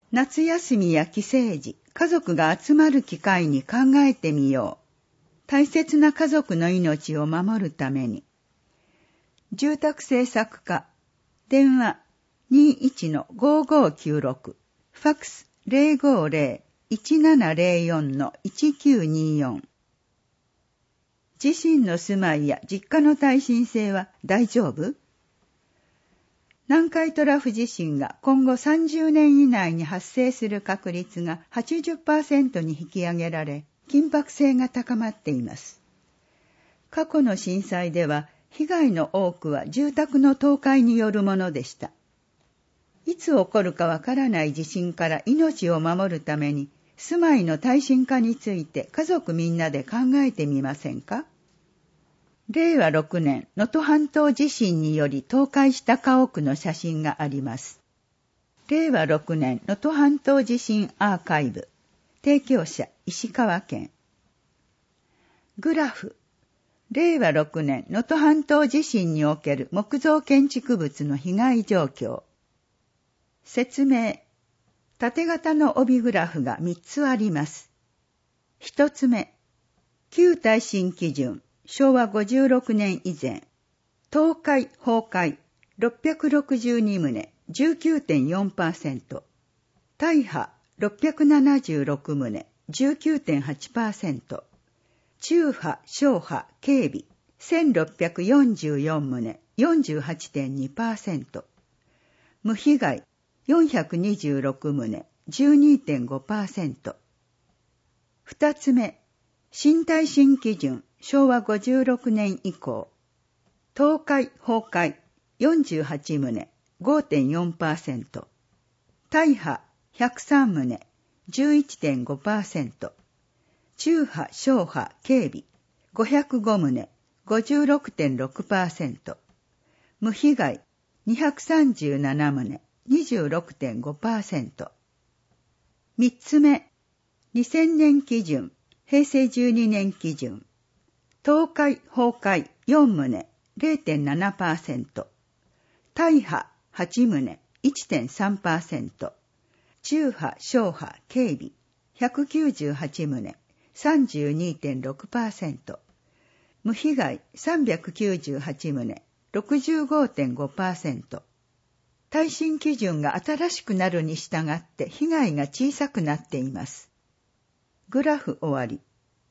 夏休みや帰省時、家族が集まる機会に考えてみよう。大切な家族の命を守るために。住宅政策課、電話 21-5596、ファックス 050-1704-1924。自身の住まいや実家の耐震性は大丈夫？南海トラフ地震が今後30年以内に発生する確率が 80% に引き上げられ、緊迫性が高まっています。過去の震災では、被害の多くは住宅の倒壊によるものでした。いつ起こるかわからない地震から命を守るために、住まいの耐震化について家族みんなで考えてみませんか？令和6年、能登半島地震により倒壊した家屋の写真があります。令和6年、能登半島地震アーカイブ。提供者、石川県。グラフ。令和6年、能登半島地震における木造建築物の被害状況。説明。縦型の帯グラフが3つあります。1つ目。旧耐震基準。昭和56年以前、倒壊・崩壊662棟 19.4%、大破676棟 19.8%、中破・小破・軽微1644棟 48.2%、無被害426棟 12.5%。二つ目、新耐震基準昭和56年以降、倒壊・崩壊48棟 5.4%、大破103棟 11.5%、中破・小破・軽微505棟 56.6%、無被害237棟 26.5%。三つ目、2000年基準、平成12年基準、倒壊・崩壊4棟 0.7%、大破8棟 1.3%、中破・小破・軽微198棟 32.6%、無被害398棟 65.5%。耐震基準が新しくなるに従って被害が小さくなっています。グラフ終わり。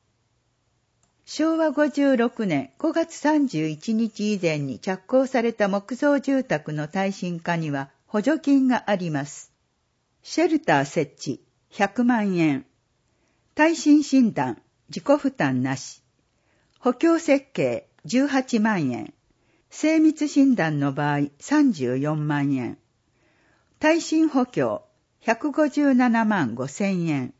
昭和56年5月31日以前に着工された木造住宅の耐震化には補助金があります。シェルター設置100万円。耐震診断自己負担なし。補強設計18万円。精密診断の場合34万円。耐震補強157万5千円。